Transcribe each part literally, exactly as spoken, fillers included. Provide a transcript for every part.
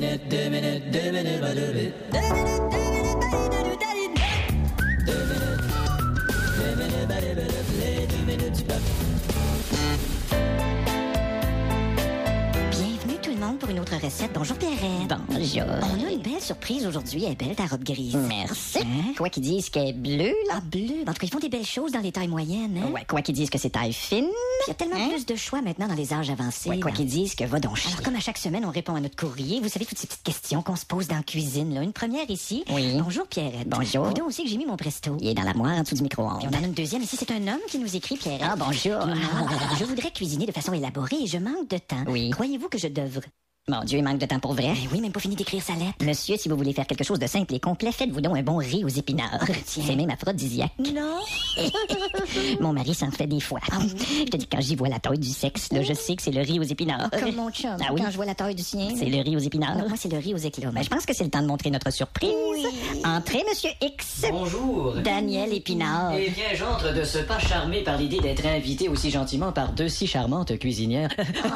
Deux minutes, deux minutes, pas deux minutes. Deux minutes, deux minutes, pas deux minutes. Deux minutes, deux minutes, pas deux minutes. Les deux minutes du peuple. Bienvenue tout le monde pour une autre recette. Bonjour Pierrette. Bonjour. On a une belle surprise aujourd'hui. Elle est belle ta robe grise. Merci. Hein? Quoi qu'ils disent qu'elle est bleue, là. Ah, bleu. En tout cas, ils font des belles choses dans les tailles moyennes. Hein? Ouais, quoi qu'ils disent que c'est taille fine. Il y a tellement Hein? plus de choix maintenant dans les âges avancés. Ouais, quoi là. qu'ils disent que va donc chier. Alors, comme à chaque semaine, on répond à notre courrier. Vous savez, toutes ces petites questions qu'on se pose dans la cuisine. Là. Une première ici. Oui. Bonjour Pierrette. Bonjour. Vous donc aussi que j'ai mis mon presto. Il est dans l'armoire en dessous du Puis micro-ondes. on en a une deuxième ici. C'est un homme qui nous écrit, Pierrette. Ah, bonjour. Ah, je voudrais cuisiner de façon élaborée et je manque de temps. Oui. Croyez-vous que je devrais? Mon Dieu, il manque de temps pour vrai. Ben oui, même pas fini d'écrire sa lettre. Monsieur, si vous voulez faire quelque chose de simple et complet, faites-vous donc un bon riz aux épinards. Ah, tiens. C'est même aphrodisiaque. Non. Mon mari s'en fait des fois. Je te dis, quand j'y vois la taille du sexe, là, je sais que c'est le riz aux épinards. Comme mon chum. Ah oui? Quand je vois la taille du sien. C'est le riz aux épinards. Non, moi, c'est le riz aux éclats. Ben, je pense que c'est le temps de montrer notre surprise. Entrez, Monsieur X. Bonjour. Daniel Épinard. Eh bien, j'entre de ce pas charmé par l'idée d'être invité aussi gentiment par deux si charmantes cuisinières.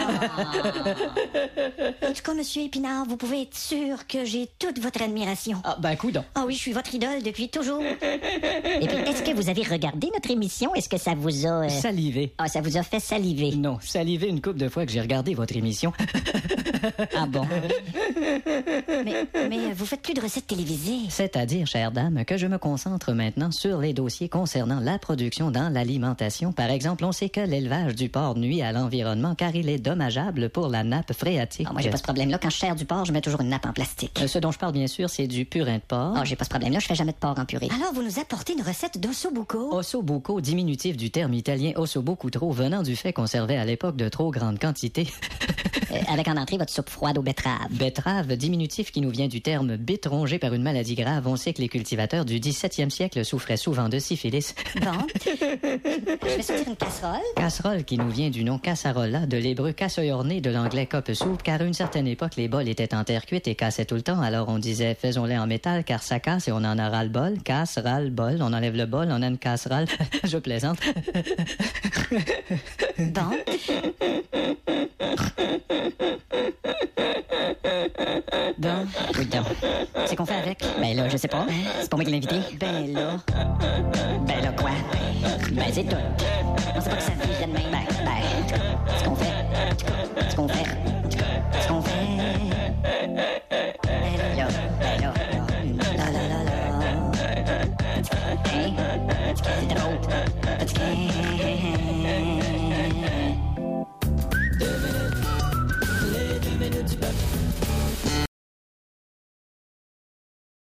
En tout cas, monsieur Épinard, vous pouvez être sûr que j'ai toute votre admiration. Ah, ben, coudonc. Ah oui, je suis votre idole depuis toujours. Et puis, est-ce que vous avez regardé notre émission? Est-ce que ça vous a... euh, Salivé. Ah, ça vous a fait saliver? Non, salivé une couple de fois que j'ai regardé votre émission. Ah bon? Mais, mais vous faites plus de recettes télévisées. C'est-à-dire, chère dame, que je me concentre maintenant sur les dossiers concernant la production dans l'alimentation. Par exemple, on sait que l'élevage du porc nuit à l'environnement car il est dommageable pour la nappe phréatique. Ah, moi, j'ai pas ce problème-là. Quand je sers du porc, je mets toujours une nappe en plastique. Euh, Ce dont je parle, bien sûr, c'est du purin de porc. Ah, j'ai pas ce problème-là. Je fais jamais de porc en purée. Alors, vous nous apportez une recette d'ossobuco. Ossobuco, diminutif du terme italien ossobuco venant du fait qu'on servait à l'époque de trop grandes quantités. Euh, avec en entrée votre soupe froide aux betteraves. Betterave, diminutif qui nous vient du terme bite rongée par une maladie grave. On sait que les cultivateurs du dix-septième siècle souffraient souvent de syphilis. Bon. Je vais sortir une casserole. Casserole qui nous vient du nom cassarola, de l'hébreu cassoyorné, de l'anglais cup soup, car à une certaine époque, les bols étaient en terre cuite et cassaient tout le temps. Alors on disait, faisons-les en métal, car ça casse et on en a ras le bol. Casse, ras le bol, on enlève le bol, on a une casserole. Je plaisante. Bon. Bon. Oui, donc. C'est qu'on fait avec? Ben là, je sais pas. C'est pas moi qui l'ai invité. Ben là. Ben là, quoi? Ben, c'est tout. On sait pas que ça vit de même. Ben, ben, ce qu'on fait. Ce qu'on fait. Ce qu'on fait.